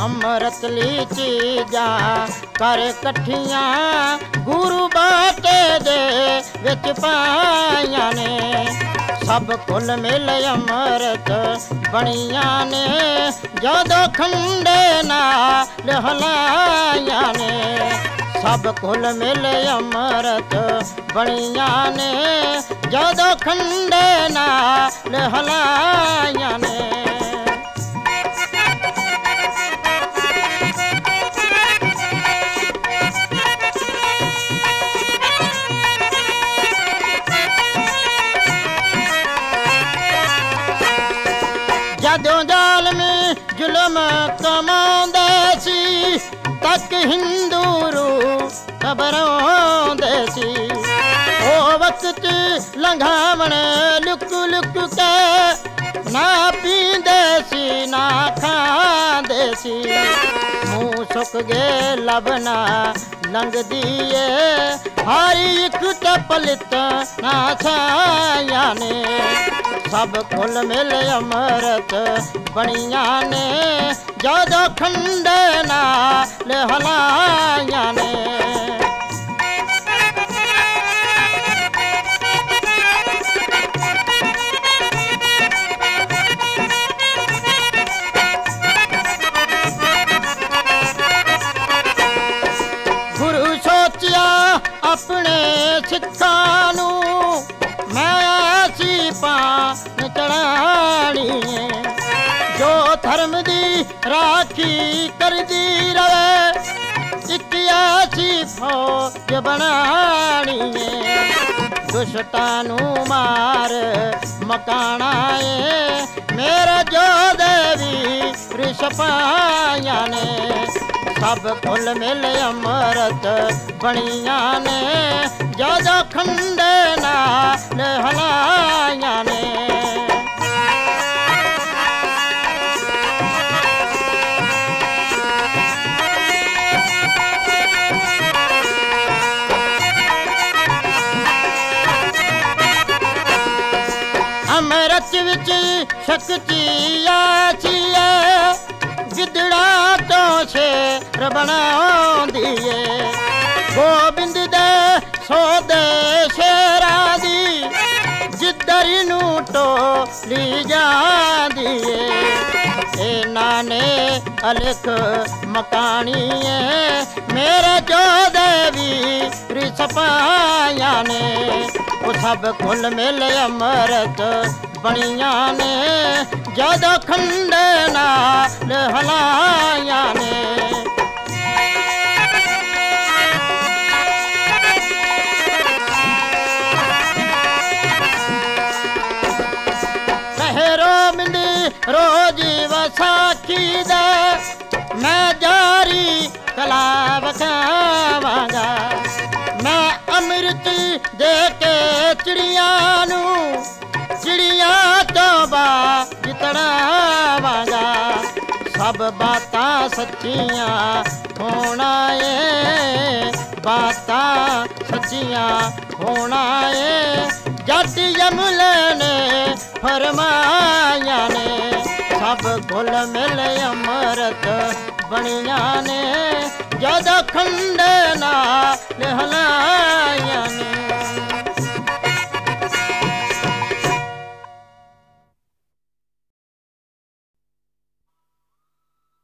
ਅੰਮ੍ਰਿਤ ਲਈ ਚੀਜ਼ਾਂ ਕਰ ਇਕੱਠੀਆਂ ਗੁਰੂ ਬਾਟੇ ਦੇ ਵਿੱਚ ਪਾਈਆਂ ਨੇ। ਸਭ ਕੁਲ ਮਿਲ ਅੰਮ੍ਰਿਤ ਬਣੀਆਂ ਨੇ ਜਦੋਂ ਖੰਡੇ ਨਾਲ ਹਲਾਈਆਂ ਨੇ। ਸਭ ਕੁਲ ਮਿਲ ਅੰਮ੍ਰਿਤ ਬਣੀਆਂ ਨੇ ਜਦੋਂ ਖੰਡੇ ਨਾਲ ਹਲਾਈਆਂ ਨੇ। ਜਦੋਂ ਜ਼ਾਲਮੀ ਜ਼ੁਲਮ ਕਮਾਉਂਦੇ ਸੀ ਤੱਕ ਹਿੰਦੂ ਰੂ ਖਬਰਾਉਂਦੇ ਸੀ। ਉਹ ਵਕਤ ਲੰਘਾਵਣ ਲੁਕ ਲੁਕ ਕੇ ਨਾ ਪੀਂਦੇ ਸੀ ਨਾ ਖਾਂਦੇ ਸੀ। ਮੂੰਹ ਸੁੱਕ ਗਏ ਲਬਨਾ ਲੰਘਦੀ ਏ ਹਰ ਇੱਕ ਤੇ ਪਲਿਤ ਨਾ ਛਾਇਆ ਨੇ। ਸਭ ਕੁਲ ਮਿਲ ਅੰਮ੍ਰਿਤ ਬਣੀਆਂ ਨੇ ਜਦੋਂ ਖੰਡੇ ਨਾਲ ਹਲਾਈਆਂ ਨੇ। ਗੁਰੂ ਸੋਚਿਆ ਆਪਣੇ ਸਿੱਖਾਂ ਨੂੰ ਮੈਂ ਐਸੀ ਪਾਨ ਚੜਾਣੀ ਏ ਜੋ ਧਰਮ ਦੀ ਰਾਖੀ ਕਰਦੀ ਰਵੇ। ਇੱਕ ਐਸੀ ਫੌਜ ਬਣਾਣੀ ਏ ਦੁਸ਼ਟਾਂ ਨੂੰ ਮਾਰ ਮਕਾਣਾ ਏ ਮੇਰੇ ਜੋਧੇ ਵੀਰ ਸਿਪਾਹੀਆਂ ਨੇ। ਸਭ ਕੁਲ ਮਿਲ ਅੰਮ੍ਰਿਤ ਬਣੀਆਂ ਨੇ ਜਦੋਂ ਖੰਡੇ ਨਾਲ ਹਲਾਈਆਂ ਨੇ। ਅੰਮ੍ਰਿਤ ਵਿੱਚ ਸ਼ਕਤੀ ਆਚੀ ਏ ਗਿੱਦੜਾ ਤੋਂ ਸ਼ੇਰ ਬਣਾਉਂਦੀ ਏ। ਗੋਬਿੰਦ ਦੇ ਸੋਦੇ ਸ਼ੇਰਾਂ ਦੀ ਜਿੱਧਰ ਨੂੰ ਟੋਲੀ ਜਾਂਦੀ ਏ। ਇਹਨਾਂ ਨੇ ਅਲਖ ਮਕਾਣੀ ਏ ਮੇਰੇ ਜੋਧੇ ਵੀਰ ਸਿਪਾਹੀਆਂ ਨੇ। ਉਹ ਸਭ ਕੁਲ ਮਿਲ ਅੰਮ੍ਰਿਤ ਬਣੀਆਂ ਨੇ ਜਦੋਂ ਖੰਡੇ ਨਾਲ ਹਲਾਈਆਂ ਨੇ। ਰੋਜ਼ ਵਿਸਾਖੀ ਦਾ ਮੈਂ ਜਾਰੀ ਕਲਾ ਵਖਾਵਾਂਗਾ। ਮੈਂ ਅੰਮ੍ਰਿਤ ਦੇ ਕੇ ਚਿੜੀਆਂ ਨੂੰ ਚਿੜੀਆਂ ਤੋਂ ਬਾਜ ਤੜਾਵਾਂਗਾ। ਸਭ ਬਾਤਾਂ ਸੱਚੀਆਂ ਹੋਣਾ ਏ ਬਾਤਾਂ ਸੱਚੀਆਂ ਹੋਣਾ ਏ ਜੱਟ ਯਮਲੇ ਨੇ ਫਰਮਾਇਆ ਨੇ। ਸਭ ਕੁਲ ਮਿਲ ਅੰਮ੍ਰਿਤ ਬਣੀਆਂ ਨੇ ਜਦੋਂ ਖੰਡੇ ਨਾਲ ਹਲਾ